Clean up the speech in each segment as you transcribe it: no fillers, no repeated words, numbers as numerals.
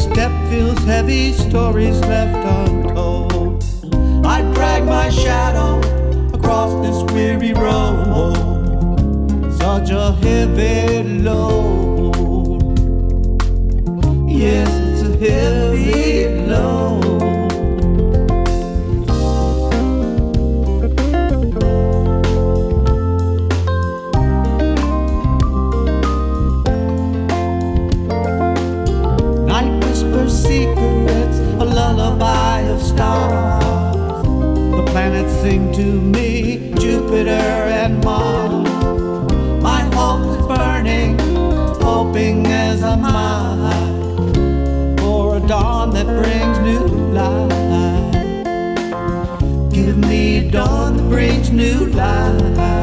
step feels heavy, stories left untold. I drag my shadow across this weary road, such a heavy load. Yes, it's a heavy load. Secrets, a lullaby of stars. The planets sing to me, Jupiter and Mars. My hope is burning, hoping as I might, for a dawn that brings new light. Give me dawn that brings new light.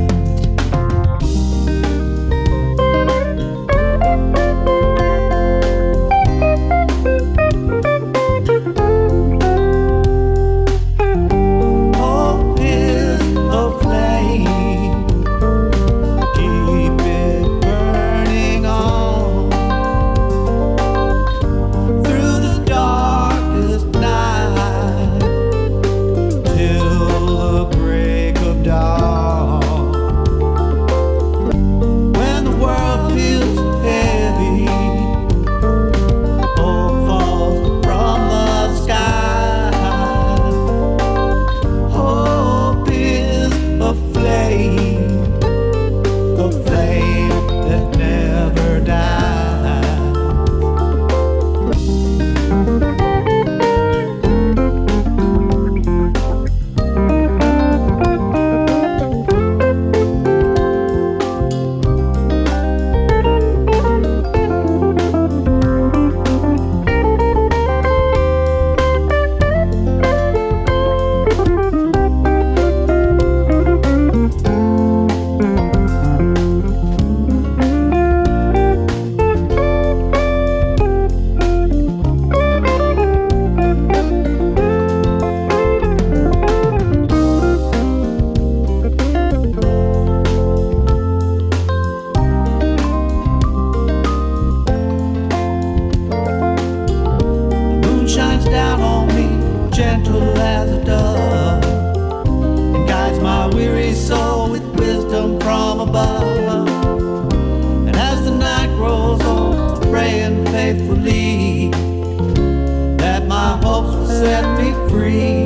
Gentle as a dove, and guides my weary soul with wisdom from above. And as the night grows on, praying faithfully that my hopes will set me free.